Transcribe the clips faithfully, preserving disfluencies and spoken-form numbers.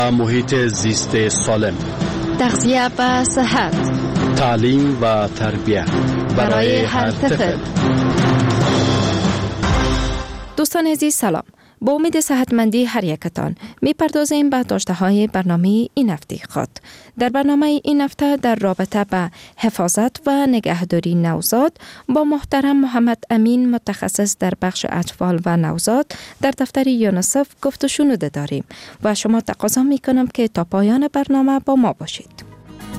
محیط زیست سالم، تغذیه و صحت، تعلیم و تربیت برای هر طفل. دوستان عزیز سلام. با امید صحتمندی هر یکتان میپردازیم به داشته‌های برنامه این هفته خود. در برنامه این هفته در رابطه به حفاظت و نگهداری نوزاد با محترم محمد امین متخصص در بخش اطفال و نوزاد در دفتر یونیسف گفت و شنود داریم و شما تقاضا میکنم که تا پایان برنامه با ما باشید.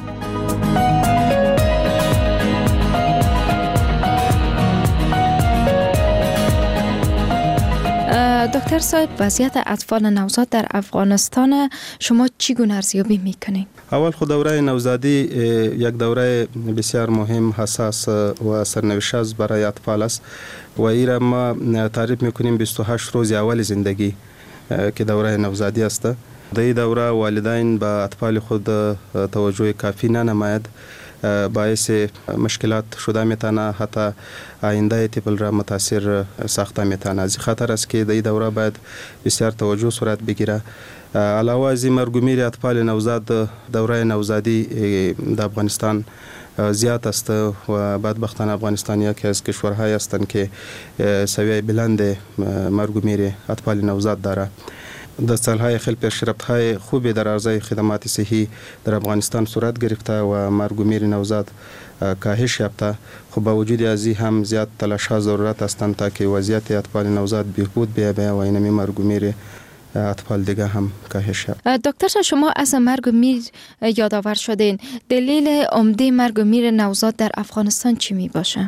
دکتر صاحب، وضعیت اطفال نوزاد در افغانستان شما چگونه ارزیابی میکنید؟ اول خود دوره نوزادی یک دوره بسیار مهم، حساس و سرنوشت است برای اطفال است و ایرا ما تعریف میکنیم بیست و هشت روز اول زندگی که دوره نوزادی است. در این دوره والدین به اطفال خود توجه کافی ننماید، باعث مشکلات شده میتونه، حتی آینده طفل را متاثر ساخته میتونه. از خاطر است که در این دوره باید بسیار توجه صورت بگیره. علاوه از این مرگ و میر اطفال نوزاد دوره نوزادی در افغانستان زیاد است و بدبختانه افغانستان یکی از کشورهای هستند که سویه بلند مرگ و میر اطفال نوزاد داره. در سالهای خیلی پیشرفت‌های خوبی در عرصه خدمات صحی در افغانستان صورت گرفته و مرگ و میر نوزاد کاهش یافته. خب با وجود از این هم زیاد تلاش‌ها ضرورت هستند تا که وضعیت اطفال نوزاد بهبود بیابد و اینمی مرگ و میر اطفال دیگه هم کاهش یافته. دکتر، شما از مرگ و میر یادآور شدین. دلیل عمده مرگ و میر نوزاد در افغانستان چی می باشه؟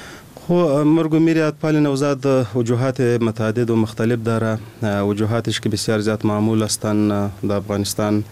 مرگ و میر اطفال نوزاد وجوهات متعدد و مختلف داره. وجوهاتش که بسیار زیاد معمول هستند در افغانستان.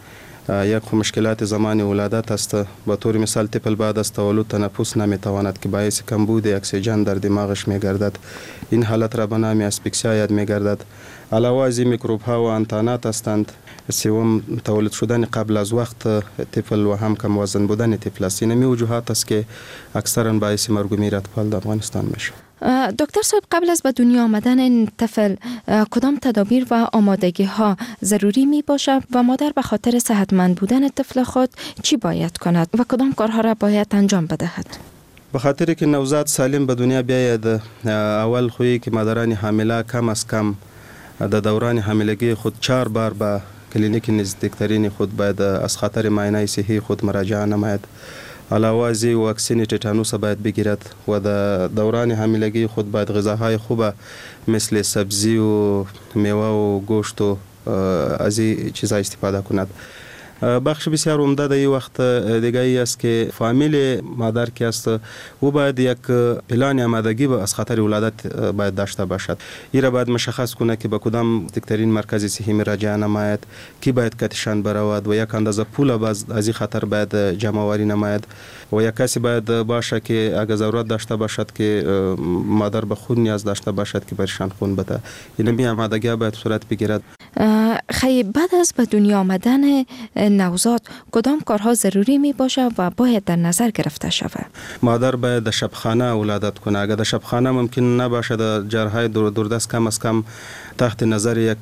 یک مشکلات زمان ولادت است. به طور مثال طفل بعد از تولد تنفس نمیتواند که باعث کمبود اکسیژن در دماغش میگردد. این حالت را به نام اسفکسیا یاد میگردد. علاوه از این میکروب ها و انتانات هستند. سوم تولد شدن قبل از وقت طفل و هم کم وزن بودن طفل است. این وجوهات است که اکثرا باعث مرگ و میر اطفال در افغانستان میشه. دکتر صاحب، قبل از به دنیا آمدن این طفل کدام تدابیر و آمادگی ها ضروری می باشد و مادر به خاطر صحتمند بودن طفل خود چی باید کند و کدام کارها را باید انجام بدهد؟ به خاطر که نوزاد سالم به دنیا بیاید، اول خویی که مادران حامله کم از کم در دوران حاملگی خود چهار بار به کلینیک نزدیکترین خود باید از خاطر معاینه صحی خود مراجعه نماید. علاوه از این واکسین تتانوس باید بگیرد و در دوران حاملگی خود باید غذاهای خوب مثل سبزی و میوه و گوشت و از این چیزا استفاده کند. بخش بسیار عمده در این وقت دیگه ای است که فامیل مادر که است او باید یک پلان آمادگی از خطر ولادت باید داشته باشد. این را باید مشخص کنه که به کدام نزدیکترین مرکز صحی مراجعه نماید، کی باید کتشان برود و یک اندازه پول از این خطر باید جمع آوری نماید و یک کسی باید باشه که اگر ضرورت داشته باشد که مادر به خون نیاز داشته باشد که برشان خون بده. این می آمادگی باید صورت بگیرد. خیلی بعد از به دنیا آمدن نوزاد کدام کارها ضروری می باشه و باید در نظر گرفته شود؟ مادر باید در شبخانه ولادت کنه. اگر در شبخانه ممکن نباشه، در جاهای دور دوردست کم از کم تحت نظر یک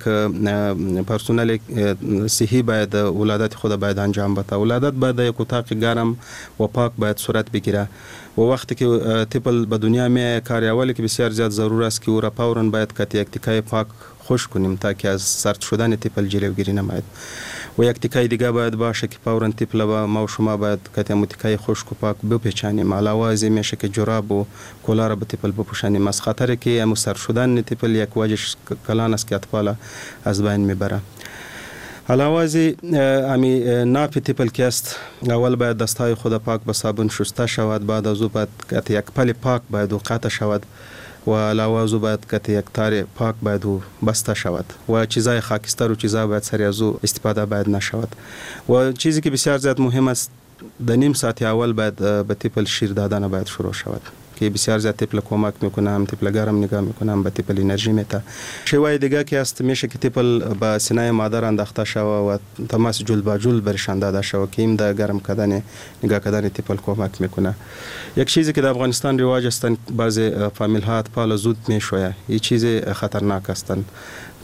پرسنل صحی باید ولادت خود باید انجام بده. ولادت باید یک اتاق گرم و پاک باید صورت بگیره و وقتی که طفل به دنیا می کار اولی که بسیار زیاد ضرور است که او را فوراً باید که یک تکای پاک خوش کنیم تا که از سرد شدن طفل جلوگیری نماید و یک تکای دیگه باید باشه که فوراً طفل و ما و شما باید که یک تکای خشک و پاک بپیچانیم. علاوه از این میشه که جراب و کلاه را به طفل بپوشانیم از خاطر که ام سرد شدن طفل یک وجهش کلان است که اطفال از بین میبره. علاوه از امی ناف طفل که است، اول باید دستای خود پاک به صابون شسته شود، بعد از او باید که یک پل پاک باید و قطع شود و علاوه از او باید که یک تار پاک باید و بسته شود و چیزای خاکستر و چیزا باید سری از او استفاده باید نشود. و چیزی که بسیار زیاد مهم است، در نیم ساعت اول باید به طفل شیر دادن باید شروع شود که بسیار زیاد طفل کمک میکنه، هم طفل گرم نگاه میکنه، هم به طفل انرژی میده. شیوه دیگه که است میشه که طفل به سینه مادر انداخته شود و تماس جل با جل برشان داده شود که این در گرم کردن نگاه کردن طفل کمک میکنه. یک چیزی که در افغانستان رواج است، بعضی فامیل ها اطفال زود میشویه، این چیز خطرناک است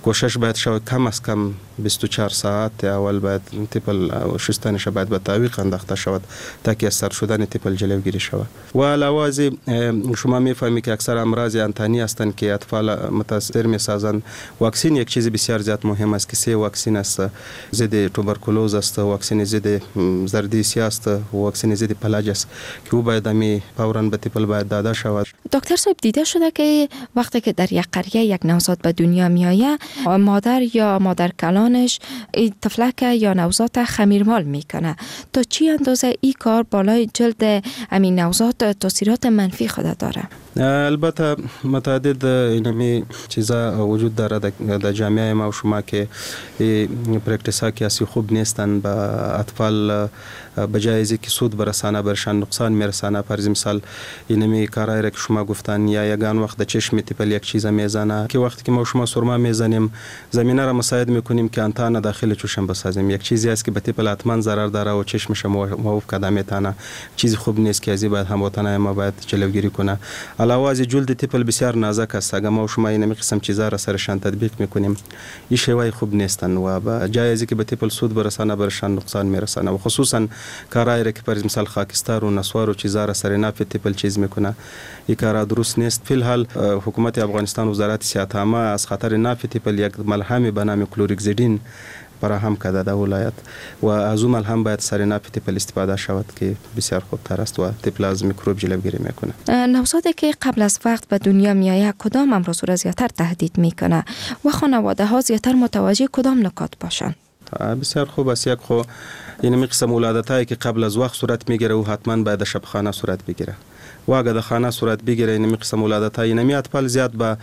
کوشش باید شود کم از کم بیست و چهار ساعت اول باید تیپل شستنش باید به تعویق انداخته شود تا که از سر شدن تیپل جلوگیری شود. و علاوه از شما میفهمید که اکثر امراض انتانی هستند که اطفال متاثر میسازند. واکسین یک چیز بسیار زیاد مهم است که سه واکسین است، ضد توبرکولوز است، واکسین ضد زردی سیاه است، واکسین ضد پلاج است که او باید می فوراً به تیپل باید داده شود. دکتر صاحب دیده شده که وقتی که در یک قریه یک نوزاد به دنیا میآید، مادر یا مادر کلانش این طفلک یا نوزاد خمیرمال میکنه. تا چی اندازه این کار بالای جلد همین نوزاد تاثیرات منفی خود داره؟ البته متعدد اینمی چیزا وجود داره در جامعه ما و شما که پرکتیس ها که اسی خوب نیستن با اطفال، بجای از اینکه سود برسانه برشان نقصان میرسانه. فرض مثال اینمی کارایی را که شما گفتن، یا یگان وقت در چشم تیپل یک چیز میزنه که وقتی که ما شما سرما میزنیم زمینه را مساعد میکنیم که انتان داخل چشم بسازیم. یک چیزی است که به تیپل حتما ضرر داره و چشمش موقوف کده میتونه، چیزی خوب نیست که ازی باید هموطنای ما باید جلوگیری کنه. علاوه از جلد تیپل بسیار نازک است، اگر ما شما این قسم چیزا را سرشان تطبیق میکنیم این شیوه خوب نیستن و با جای از اینکه به تیپل سود برسانه برشان نقصان میرسانه. و خصوصا کارایی را که پر مثال خاکستر و نسوار و چیزا را سر ناف تیپل چیز میکنه، این کار درست نیست. فی الحال حکومت افغانستان وزارت صحت عامه از خطر ناف تیپل یک ملحمی به نام کلوریکزیدین فراهم کرده در ولایت و از اون ملحم باید سر ناف تیپل استفاده شود که بسیار خوب تر است و تیپل از میکروب جلوگیری میکنه. نوزادی که قبل از وقت به دنیا میآید کدام امراض را زیاتر تهدید میکنه و خانواده ها زیاتر متوجه کدام نکات باشند؟ بسیار خوب است. یک خو این قسم ولادت هایی که قبل از وقت صورت میگیره و حتما باید شبخانه صورت بگیره و اگر در خانه صورت بگیره این قسم ولادت های اینمی اطفال زیاد به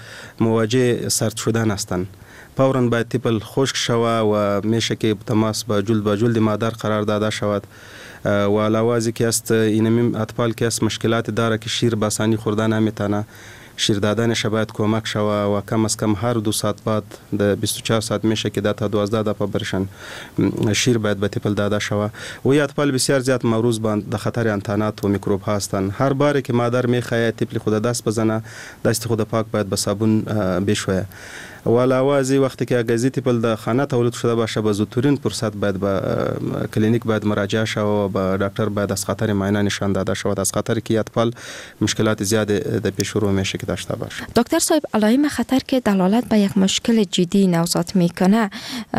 مواجه سرد شدن هستند. فوراً باید تیپل خشک شود و میشه که تماس با جلد با جلد مادر قرار داده شود و علاوه از اینکه است اینمی اطفال که است مشکلات داره که شیر به آسانی خوردن نمیتونه، شیر دادنش باید کمک شود و کم از کم هر دو ساعت بعد در بیست و چهار ساعت میشه که تا دوازده دفعه برشن شیر باید به تیپل داده شود. و این اطفال بسیار زیاد معرض به خطر انتانات و میکروب هستند. هر باری که مادر میخواهد تیپل خود دست بزنه، دست خود پاک باید به صابون بشویه. و علاوه از این وقتی که اگه تیپل در خانه تولید شده باشه به زودترین فرصت باید به کلینیک باید مراجعه شود و به دکتر باید از خطر معاینه نشان داده شود، از خطر که اطفال مشکلات زیاد در پیش رو میشه که داشته باشه. دکتر صاحب علائم خطر که دلالت به یک مشکل جدی نوزاد میکنه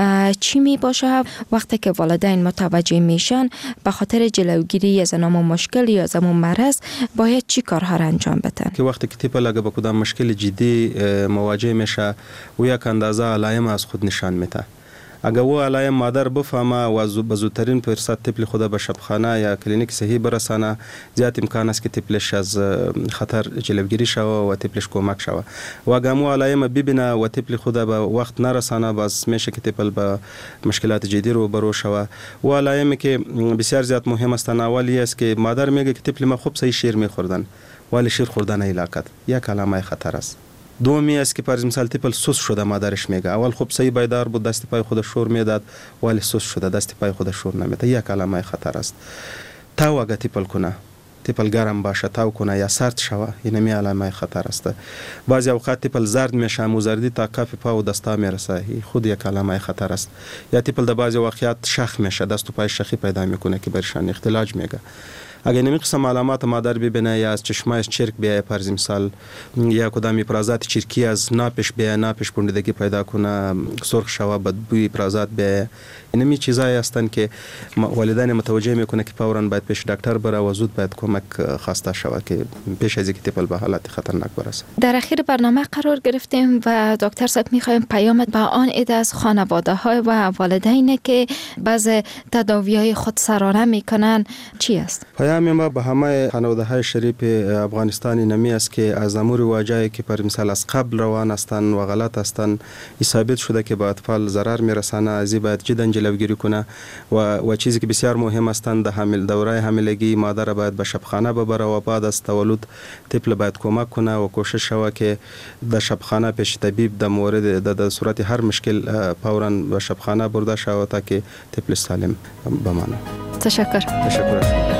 چی می باشه وقتی که والدین متوجه میشن به خاطر جلوگیری از نام مشکل یا از نام مرض باید چی کارها را انجام بدن؟ که وقتی که تیپل اگه به کدام مشکل جدی مواجه میشه و یک اندازه علائم از خود نشان میده. اگر او علائم مادر بفهمه و به زودترین فرصت تیپل خود به شبخانه یا کلینیک صحی برسانه، زیاد امکان است که تیپلش از خطر جلوگیری شود و تیپلش کمک شود. و اگر مو علائم ببینه و تیپل خود به وقت نرسانه، باز میشه که تیپل به مشکلات جدی رو برو شود. و علائمی که بسیار زیاد مهم است اولی است که مادر میگه که تیپل ما خوب صحیح شیر میخوردن ولی شیر خوردن علاقت، یک علامه خطر است. دومی است که فرض مثال تیپل سوس شده، مادرش میگه اول خوب صحیح بیدار بود، دست پای خود شور میداد ولی سوس شده، دست پای خود شور نمیده، یک علامه خطر است. تاو اگه تیپل کنه، تیپل گرم باشه تاو کنه یا سرد شوه، اینمی علامه خطر است. بعضی اوقات تیپل زرد میشه، موزردی تا کف پا و دستا میرسه، خود یک علامه خطر است. یا تیپل در بعضی اوقات شخ میشه، دست و پای شخی پیدا میکنه که برشان اختلاج میگه. اگر نمی قسم علامات مادر ببینه یا از چشمایش چرک بیایه، فرض مثال یا کدام افرازات چرکی از ناپش بیایه، ناپش پوندگی پیدا کنه، سرخ شوه، بدبوی افرازات بیایه، اینمی چیزایی هستند که والدین متوجه میکنه که فوراً باید پیش دکتر بره و زود باید کمک خواسته شود که پیش از اینکه تیپل به حالت خطرناک برسه. در اخیر برنامه قرار گرفتیم و دکتر صاحب میخوایم پیام به آن عده از خانواده های و والدین که بعض تداوی های خود سرانه میکنن چی است؟ پیام ما به همه خانواده های شریف افغانستان اینمی است که از امور واجعی که پر مثال از قبل روان هستند و غلط هستند، ثابت شده که به اطفال ضرر میرسانه، از این باید جدا جلوگیری کنه و و چیزی که بسیار مهم هستند در حمل دوره حاملگی مادر باید به شبخانه ببره و بعد از تولد تیپل باید کمک کنه و کوشش شوه که در شبخانه پیش طبیب در مورد در صورت هر مشکل فوراً به شبخانه برده شوه تا که تیپل سالم بمانه. تشکر. تشکر.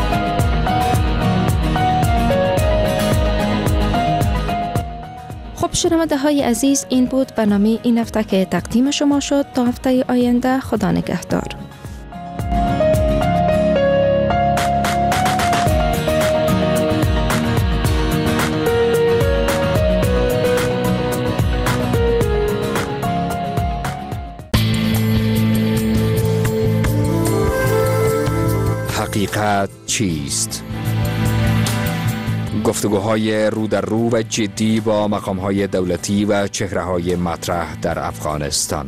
خب شنونده های عزیز، این بود برنامه این هفته که تقدیم شما شد. تا هفته آینده خدا نگهدار. حقیقت چیست؟ گفتگوهای رو در رو و جدی با مقامهای دولتی و چهره‌های مطرح در افغانستان.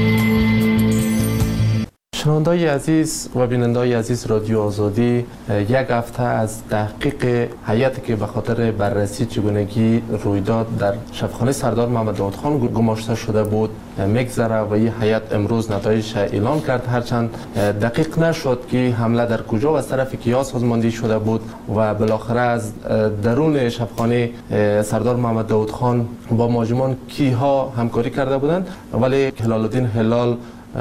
شنونده‌های عزیز و بیننده‌های عزیز رادیو آزادی، یک هفته از تحقیق هیئتی که به خاطر بررسی چگونگی رویداد در شبخانه سردار محمد داود خان گماشته شده بود میگذره و این هیئت امروز نتایج اعلام کرد. هرچند دقیق نشد که حمله در کجا و از طرف کیا سازماندهی شده بود و بالاخره از درون شبخانه سردار محمد داود خان با مهاجمان کیها همکاری کرده بودند، ولی هلال الدین هلال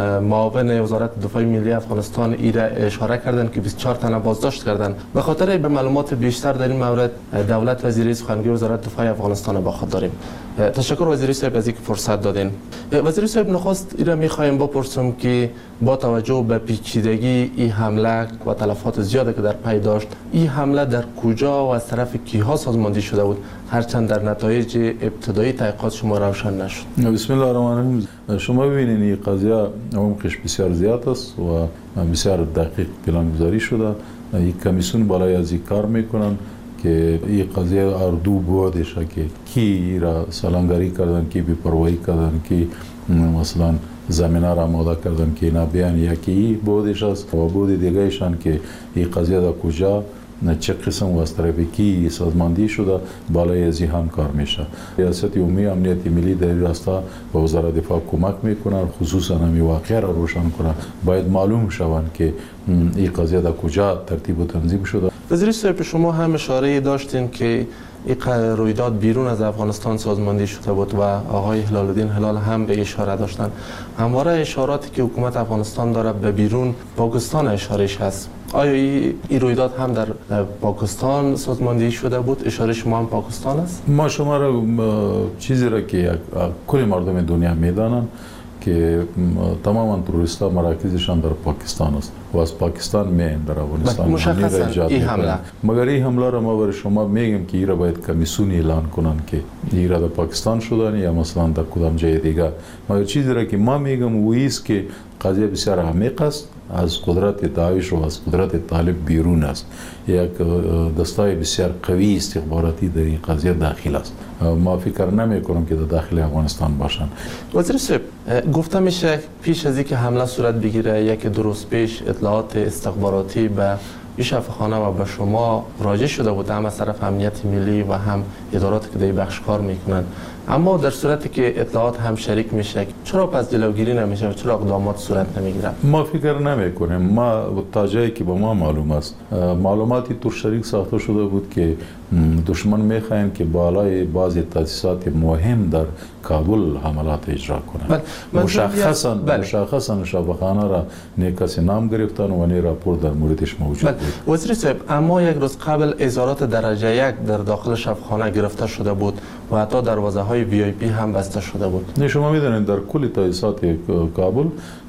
معاون وزارت دفاع ملی افغانستان ایره اشاره کردند که بیست و چهار تن بازداشت کردند. به خاطر به معلومات بیشتر در این مورد دولت وزیری سخنگوی وزارت دفاع افغانستان با خود داریم. تشکر وزیری صاحب از اینکه فرصت دادین. وزیری صاحب، نخست ایره می‌خوایم بپرسم که با توجه به پیچیدگی این حمله و تلفات زیادی که در پی داشت، این حمله در کجا و از طرف کیها سازماندهی شده بود؟ هرچند در نتایج ابتدایی تحقیقات شما روشن نشد. بسم الله الرحمن الرحیم. شما ببینید این قضیه عمقش بسیار زیاد است و بسیار دقیق پلانگذاری شده. یک کمیسیون بالای از این کار میکنن که این قضیه اردو بودش که کی را سالانگاری کردن، کی بی‌پروايی کردن، کی مثلا زمینه را آماده کردن که اینا بیان، یکی بودش است و بود دیگهشان که این قضیه در کجا چه قسم و از طرف کی سازماندهی شده بالای از این هم کار میشه. ریاست عمومی امنیت ملی در این راستا با وزارت دفاع کمک میکنن، خصوصا همین واقعه را روشن کنن. باید معلوم شوند که این قضیه در کجا ترتیب و تنظیم شده. وزیر صاحب، شما هم اشاره داشتین که این رویداد بیرون از افغانستان سازماندهی شده بود و آقای هلال الدین هلال هم به اشاره داشتن. همواره اشاراتی که حکومت افغانستان داره به بیرون پاکستان اشارهش هست. آیا این رویداد هم در پاکستان سازماندهی شده بود؟ اشاره شما هم پاکستان است؟ ما شما را چیزی را که کل مردم دنیا میدانن که تماما تروریست‌ها مراکزشان در پاکستان است و از پاکستان میان در افغانستان. مشخصا این حمله، مگر این حمله را ما برای شما میگیم که ایرا باید کمیسیون اعلان کنن که ایرا در پاکستان شدن یا مثلا در کدام جای دیگه. مگر چیزی را که ما میگم و است که قضیه بسیار عمیق است، از قدرت داعش و از قدرت طالب بیرون است. یک دستای بسیار قوی استخباراتی در این قضیه داخل است. ما فکر نمی کنم که در داخل افغانستان باشند. وزیر صاحب، گفته میشه پیش از اینکه حمله صورت بگیره یک دو روز پیش اطلاعات استخباراتی به این شفاخانه و به شما راجع شده بود، هم از طرف امنیت ملی و هم ادارات که در بخش کار میکنن. اما در صورتی که اطلاعات هم شریک میشه، چرا پس جلوگیری نمیشه و چرا اقدامات صورت نمیگیره؟ ما فکر نمی کنیم. ما تا جایی که به ما معلوم است معلوماتی تو شریک ساخته شده بود که دشمن میخواین که بالای بعضی تاسیسات مهم در کابل حملات اجرا کنند. مشخصا مشخصا شفاخانه را نیکسی نام گرفتن و نی راپور در موردش موجود بود. وزیر صاحب، اما یک روز قبل اظهارات درجه یک در داخل شفاخانه گرفته شده بود و حتی دروازه های وی آی پی هم بسته شده بود. نه، شما میدونید در کل تاسیسات کابل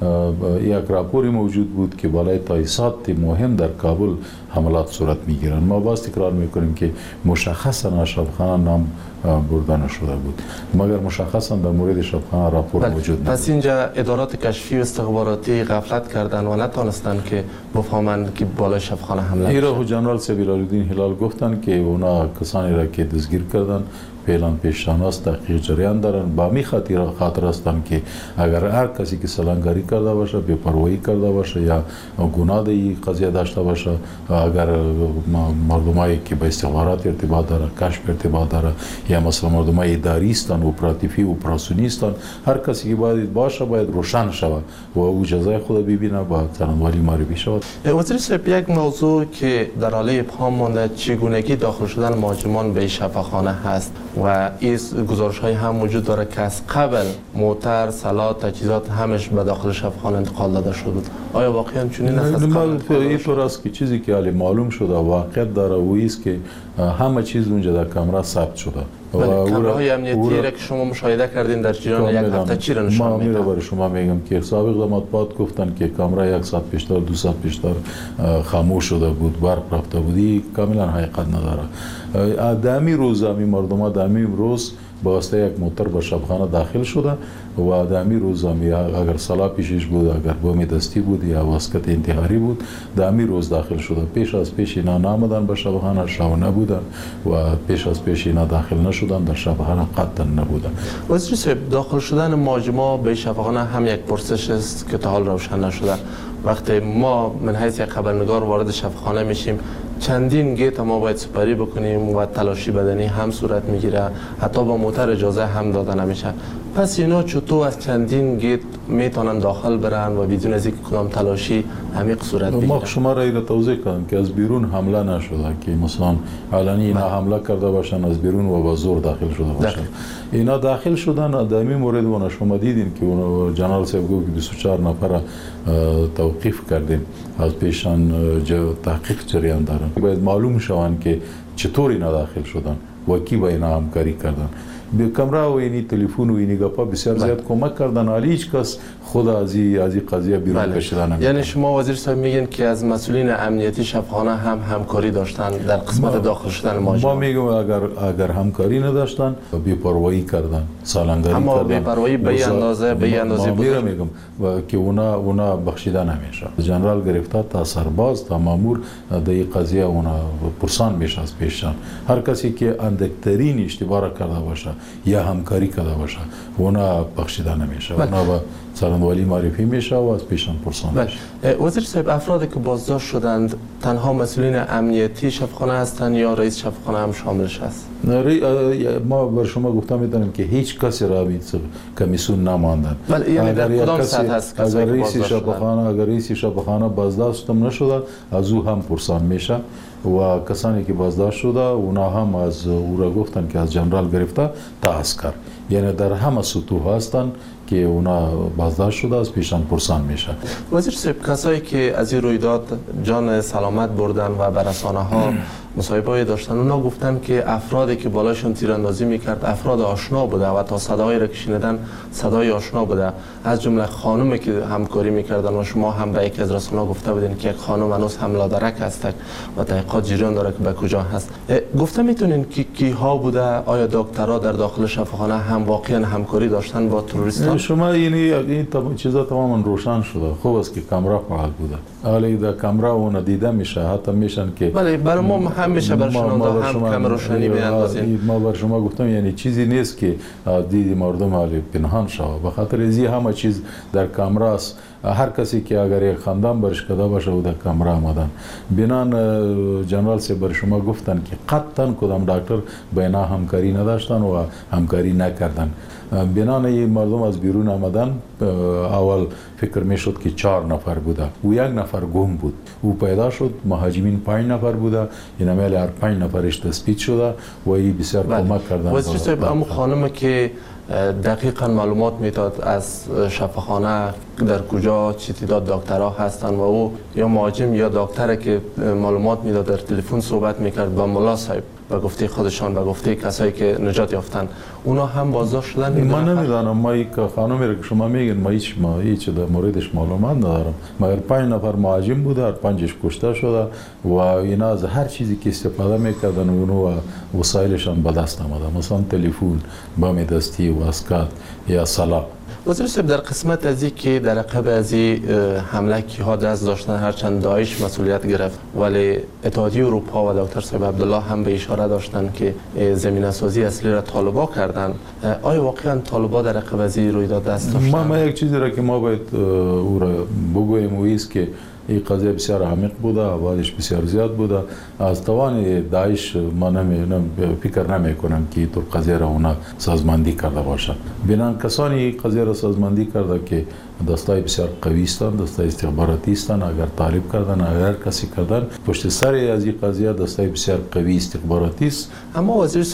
یک راپوری موجود بود که بالای تاسیسات مهم در کابل حملات صورت میگیرند. ما باز تکرار میکنیم که مشخصا شفاخانه نام برده نشده بود، مگر مشخصا در مورد شفاخانه راپور موجود بود. پس اینجا ادارات کشفی و استخباراتی غفلت کردن و نتونستن که بفهمند که بالای شفاخانه حمله میشه. ایرا جنرال سبیل الدین هلال گفتن که اونا کسانی را که دستگیر کردن پیلان پیشاناست تحقیق جریان دارن. با می خاطر خاطر هستن که اگر هر کسی که سالنگاری کرده باشه، بی‌پروايی کرده باشه یا گناه در این قضیه داشته باشه، اگر مردمایی که با استخبارات ارتباط داره، کشف ارتباط داره یا مثلا مردمای اداری هستن، اپراتیفی و اپراسیونی هستن، هر کسی که باید باشه باید روشن شود و او جزای خود ببینه با ثروت‌والی معرفی شود. وزیر صاحب، یک موضوع که در حال ابهام مانده چگونگی داخل شدن مهاجمان به شفاخانه هست و این گزارش های هم وجود داره که از قبل موتر، سلاح، تجهیزات همش به داخل شفاخانه انتقال داده شده بود. آیا واقعا چنین است؟ این طور است که چیزی که علی معلوم شده واقعیت داره و است که همه چیز اونجا در کامرا ثبت شده. کامراهای امنیتی را که شما مشاهده کردین در جریان یک هفته چی را نشان میدن؟ ما برای شما میگم که سابق در مطبوعات گفتن که کامرا صد پیشتر دو صد پیشتر خاموش شده بود، برق رفته بودی، کاملا حقیقت نداره. دمی روز همی مردم ها دمی روز با واسطه یک موتر به شبخانه داخل شده و دمی روز همی اگر سلا پیشش بود، اگر بم دستی بود یا واسکت انتحاری بود، دمی روز داخل شده. پیش از پیش اینا نامدن به شبخانه، شو نبودن و پیش از پیش اینا داخل نشدن، در شبخانه قطعا نبودن. وزیر صاحب، داخل شدن مهاجما به شبخانه هم یک پرسش است که تا حال روشن نشده. وقتی ما من حیث یک خبرنگار وارد شبخانه میشیم، چندین گیت ما باید سپری بکنیم و تلاشی بدنی هم صورت میگیره، حتی با موتر اجازه هم داده نمیشه. پس اینا چطور از چندین گیت میتونن داخل برن و بدون از اینکه کدام تلاشی عمیق صورت بگیره؟ ما شما را اینا توضیح کردم که از بیرون حمله نشده، که مثلا علنی اینا حمله کرده باشن از بیرون و با زور داخل شده باشن. اینا داخل شدن در این مورد و شما دیدین که اون جنرال صاحب گفت که بیست و چهار نفر توقیف کردیم، از پیشان تحقیق جریان دارن. باید معلوم شوند که چطور اینا داخل شدن و کی با اینا همکاری کردن. به کامرا و اینی تلفن و اینی گپا بسیار زیاد کمک کردن، ولی هیچ کس خود از این از این قضیه بیرون کشیده نمی‌کنه. یعنی شما وزیر صاحب میگین که از مسئولین امنیتی شبخانه هم همکاری داشتن در قسمت داخل شدن مهاجمان؟ ما میگم اگر اگر همکاری نداشتن، بی‌پروايی کردن، سالنگری کردن. اما بی‌پروايی به این اندازه به این اندازه بود میگم و که اونا اونا بخشیده نمیشه. جنرال گرفتار تا سرباز تا مامور در این قضیه اونا پرسان میشه از پیشان. هر کسی که اندکترین اشتباه کرده باشه یا همکاری کرده باشه اونا بخشیده نمیشه. اونا با سالنوالی معرفی میشه و از پیشان پرسان میشه. وزیر صاحب، افرادی که بازداشت شدند تنها مسئولین امنیتی شبخانه هستند یا رئیس شبخانه هم شاملش است؟ ما بر شما گفتم میدونم که هیچ کسی را کمیسیون نماندن. ولی یعنی در کدام سطح هست اگر رئیس شبخانه اگر رئیس شبخانه بازداشت نشده از او هم پرسان میشه و کسانی که بازداشت شده اونا هم از او را گفتن که از جنرال گرفته تا عسکر، یعنی در همه سطوح هستن که اونا بازداشت شده از پیشان پرسان میشه. وزیر صاحب، کسایی که از این رویداد جان سلامت بردن و به رسانه ها مصاحبه داشتن، اونا گفتن که افرادی که بالاشون تیراندازی میکرد افراد آشنا بوده و تا صدای را که شنیدن صدای آشنا بوده، از جمله خانومی که همکاری میکردن و شما هم به یکی از رسانه‌ها گفته بودین که یک خانم هنوز هم لادرک هست و تحقیقات جریان داره که به کجا هست. گفته میتونین که کی ها بوده؟ آیا دکترها در داخل شفاخانه هم واقعا همکاری داشتن با تروریستان؟ شما یعنی این چیزا تماما روشن شده. خوب است که کامرا فعال بوده، ولی در کامرا اون دیده میشه، حتی میشن که ولی برای ما هم میشه بر شنونده هم کم روشنی بیاندازین. ما بر شما گفتم یعنی چیزی نیست که دید مردم حالی پنهان شود، به خاطر ازی همه چیز در کامرا است. هر کسی که اگر یک خاندان برش کده باشه و در کامرا آمدن. بنان جنرال سے بر شما گفتن که قطعا کدام دکتر بینا همکاری نداشتن و همکاری نکردن. بنان این مردم از بیرون آمدن، اول فکر میشد که چهار نفر بوده و یک نفر گم بود. او پیدا شد مهاجمین پنج نفر بوده، این عمل هر پنج نفرش تثبیت شده و این بسیار کمک کردن. وزیر صاحب، اما خانم که دقیقا معلومات میداد از شفاخانه در کجا چه تعداد دکترها هستن و او یا مهاجم یا دکتر که معلومات میداد در تلفن صحبت میکرد با ملا صاحب و گفته خودشان و گفته کسایی که نجات یافتن، اونا هم بازداشت شدن؟ من نمیدانم. ما یک خانمی را که شما میگین ما هیچ ما هیچ در موردش معلومات ندارم، مگر پنج نفر مهاجم بوده، هر پنجش کشته شده و اینا از هر چیزی که استفاده میکردن اونو و وسایلشان به دست آمده، مثلا تلفن، بم دستی، واسکات یا سلاح. وزیر صاحب، در قسمت از این که در عقب از این حمله کیها دست داشتن، هرچند داعش مسئولیت گرفت ولی اتحادیه اروپا و دکتر صاحب عبدالله هم به اشاره داشتن که زمینه سازی اصلی را طالبا کردن. آیا واقعا طالبا در عقب از این رویداد دست داشتن؟ ما, ما یک چیزی را که ما باید او را بگوییم و است که این قضیه بسیار عمیق بوده، آوازش بسیار زیاد بوده. از توان داعش ما نمی فکر نمی کنم که تو قضیه را اونا سازماندهی کرده باشند. بنان کسانی قضیه را سازماندهی کرده که دستای بسیار قوی هستند، دستای استخباراتی هستند. اگر طالب کردن، اگر کسی کردن، پشت سر از این قضیه دستای بسیار قوی استخباراتی است. اما وزیر صاحب،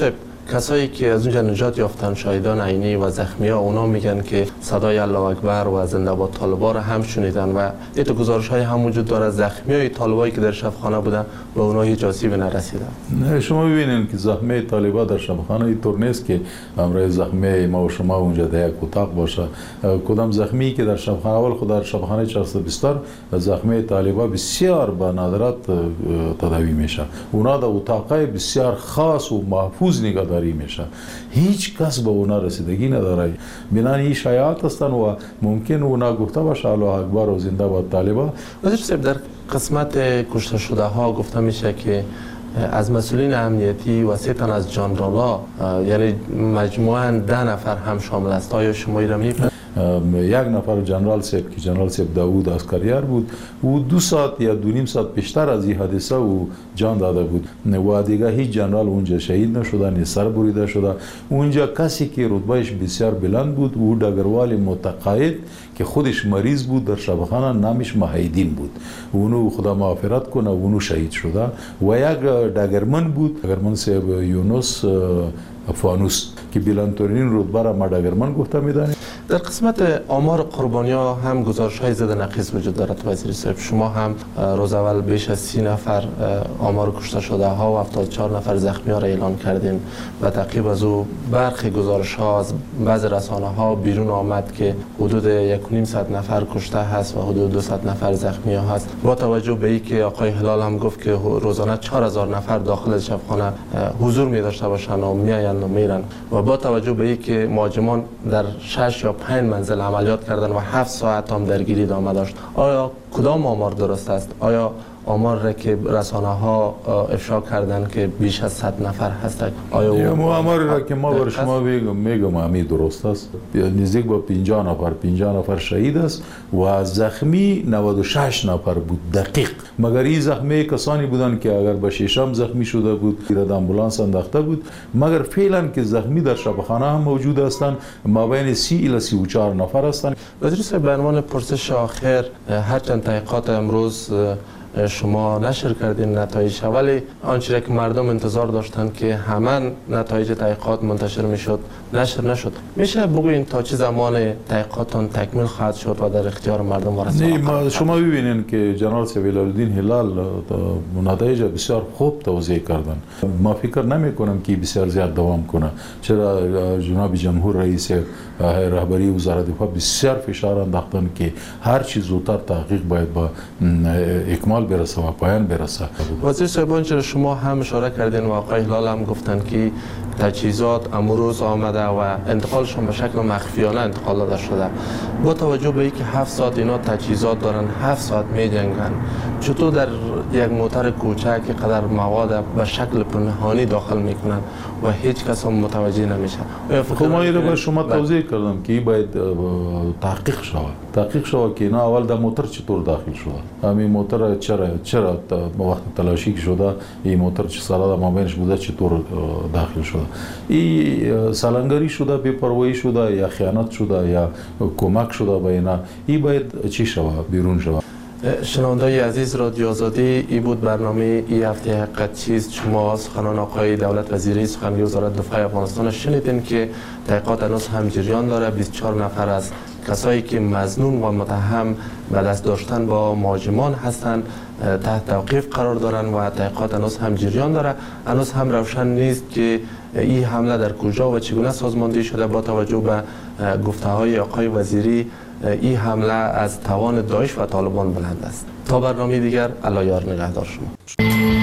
کسایی که از اونجا نجات یافتن، شهیدان عینی و زخمی ها، اونا میگن که صدای الله اکبر و زنده باد طالبان رو هم شنیدن و این تو گزارش های هم وجود داره. زخمی های طالبایی که در شبخانه بودن به اونا هیچ آسیبی نرسیدن. نه، شما ببینید که زخمی طالبان در شبخانه اینطور نیست که امروز زخمی ما و شما اونجا در یک اتاق باشه. کدام زخمی که در شبخانه، اول خود در شبخانه چهارصد و بیست زخمی طالبان بسیار با ندرت تداوی میشه. اونا در اتاقای بسیار خاص و محفوظ نگهداری میشه. هیچ کس به اونا رسیدگی نداره. بنابراین این شایعات هستن و ممکن اونا گفته باشه الله اکبر و زنده باد طالبان. وزیر صاحب، در قسمت کشته شده ها گفته میشه که از مسئولین امنیتی و سه تن از جنرالا، یعنی مجموعاً ده نفر هم شامل است. آیا شما این را می‌فهمید؟ یک نفر جنرال صاحب که جنرال صاحب داوود عسکریار بود، او دو ساعت یا دو نیم ساعت پیشتر از این حادثه او جان داده بود و دیگه هیچ جنرال اونجا شهید نشده، نه سر بریده شده. اونجا کسی که رتبهش بسیار بلند بود، او دگروال متقاعد که خودش مریض بود در شبخانه، نامش محیدین بود. اونو خدا مغفرت کنه، اونو شهید شده. و یک دگرمن بود، دگرمن صاحب یونس فانوس که بلندترین رتبه را ما دگرمن گفته میدانیم. در قسمت آمار قربانی ها هم گزارش های زده نقیض وجود دارد. وزیر صاحب، شما هم روز اول بیش از سی نفر آمار کشته شده ها و هفتاد و چهار نفر زخمی ها را اعلان کردیم و تعقیب از او برخی گزارش ها از بعض رسانه ها بیرون آمد که حدود یک و نیم صد نفر کشته هست و حدود دویست نفر زخمی ها هست. با توجه به اینکه آقای هلال هم گفت که روزانه چهار هزار نفر داخل شبخانه حضور می داشته باشند و میآیند و میرن، و با توجه به اینکه مهاجمان در شش یا پنج منزل عملیات کردن و هفت ساعت هم درگیری ادامه داشت، آیا کدام آمار درست است؟ آیا آمار را که رسانه ها افشا کردن که بیش از صد نفر هستند، آیا اون آمار را که ما بر شما میگم میگم همین درست است؟ نزدیک به پنجاه نفر پنجاه نفر شهید است و زخمی نود و شش نفر بود دقیق. مگر این زخمی کسانی بودند که اگر به ششم زخمی شده بود در آمبولانس انداخته بود، مگر فعلا که زخمی در شبخانه هم موجود هستند، ما بین سی الی سی و چهار نفر هستند. وزیر صاحب، به عنوان پرسش آخر، هرچند تحقیقات امروز شما نشر کردین نتایج، ولی آنچه که مردم انتظار داشتند که همان نتایج تحقیقات منتشر میشد نشر نشد. میشه بگوین تا چه زمان تحقیقاتون تکمیل خواهد شد و در اختیار مردم وارد خواهد؟ شما ببینین که جنرال سیویل الدین هلال نتایج بسیار خوب توضیح کردن. ما فکر نمی کنم که بسیار زیاد دوام کنه، چرا جناب جمهور رئیس رهبری وزارت دفاع بسیار فشار انداختن که هر چیز زودتر تحقیق باید با اکمال برسه و پایان برسه. وزیر صاحب، چرا شما هم اشاره کردین و آقای هلال هم گفتن که تجهیزات امروز آمده و انتقالشون به شکل مخفیانه انتقال داده شده. با توجه به اینکه هفت ساعت اینا تجهیزات دارن، هفت ساعت می جنگن، چطور در یک موتر کوچک قدر مواد به شکل پنهانی داخل میکنن و هیچ کس هم متوجه نمیشه؟ خب ما این رو به شما توضیح کردم که باید تحقیق شود. تحقیق شود که اینا اول در موتر چطور داخل شده، همین موتر چرا چرا وقت تلاشی شده این موتر چه سالا ما بینش بوده چطور داخل شده، این سالنگری شده، بی‌پروایی شده یا خیانت شده یا کمک شده به اینا، این باید چی شود، بیرون شود. شنونده‌های عزیز رادیو آزادی، این بود برنامه این هفته حقیقت چیست. شما سخنان آقای دولت وزیری سخنگوی وزارت دفاع افغانستان شنیدین که تحقیقات هنوز هم جریان داره. بیست و چهار نفر از کسایی که مظنون و متهم به دست داشتن با مهاجمان هستند تحت توقیف قرار دارن و تحقیقات هنوز هم جریان داره. هنوز هم روشن نیست که این حمله در کجا و چگونه سازماندهی شده. با توجه به گفته های آقای وزیری، این حمله از توان داعش و طالبان بلند است. تا برنامه دیگر، الله یار نگهدار شما.